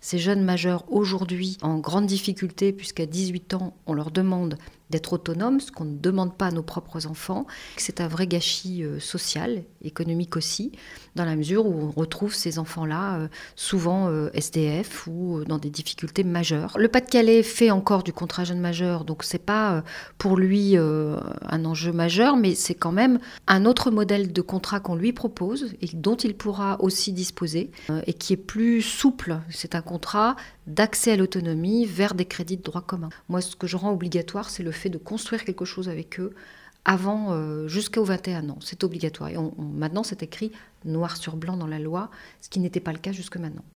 ces jeunes majeurs aujourd'hui en grande difficulté, puisqu'à 18 ans, on leur demande d'être autonomes, ce qu'on ne demande pas à nos propres enfants. C'est un vrai gâchis social, économique aussi, dans la mesure où on retrouve ces enfants-là souvent SDF ou dans des difficultés majeures. Le Pas-de-Calais fait encore du contrat jeune majeur, donc c'est pas pour lui un enjeu majeur, mais c'est quand même un autre modèle de contrat qu'on lui propose et dont il pourra aussi disposer et qui est plus souple. C'est un contrat d'accès à l'autonomie vers des crédits de droit commun. Moi, ce que je rends obligatoire, c'est le fait de construire quelque chose avec eux avant, jusqu'aux 21 ans. C'est obligatoire. Et maintenant, c'est écrit noir sur blanc dans la loi, ce qui n'était pas le cas jusque maintenant.